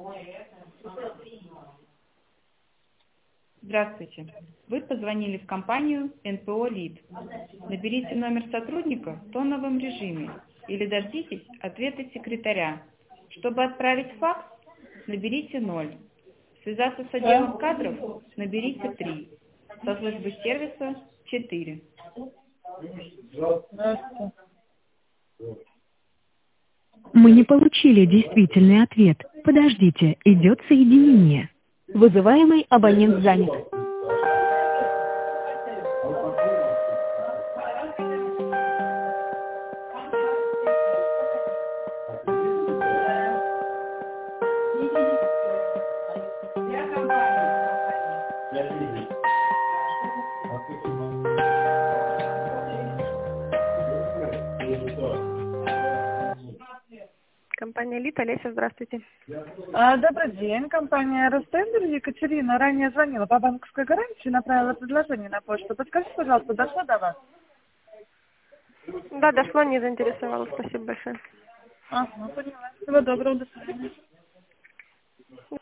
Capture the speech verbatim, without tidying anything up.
Здравствуйте. Вы позвонили в компанию эн пэ о «Лид». Наберите номер сотрудника в тоновом режиме или дождитесь ответа секретаря. Чтобы отправить факс, наберите ноль. Связаться с отделом кадров, наберите три. Со службы сервиса четыре. Мы не получили действительный ответ. Подождите, идет соединение. Вызываемый абонент занят. Компания «Лид», Олеся, здравствуйте. А, Добрый день, компания «Ростендер». Екатерина ранее звонила по банковской гарантии, направила предложение на почту. Подскажите, пожалуйста, дошло до вас? Да, дошло, не заинтересовало. Спасибо большое. Ага, поняла. Всего доброго, до свидания.